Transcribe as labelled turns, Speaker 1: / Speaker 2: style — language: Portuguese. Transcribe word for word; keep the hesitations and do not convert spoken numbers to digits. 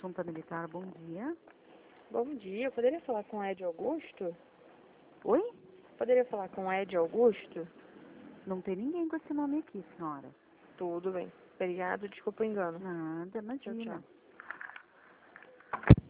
Speaker 1: Junta Militar, bom dia.
Speaker 2: Bom dia, eu poderia falar com o Ed Augusto?
Speaker 1: Oi?
Speaker 2: Poderia falar com o Ed Augusto?
Speaker 1: Não tem ninguém com esse nome aqui, senhora.
Speaker 2: Tudo bem. Obrigado, desculpa o engano.
Speaker 1: Nada,
Speaker 2: Tchau,
Speaker 1: imagina.
Speaker 2: tchau.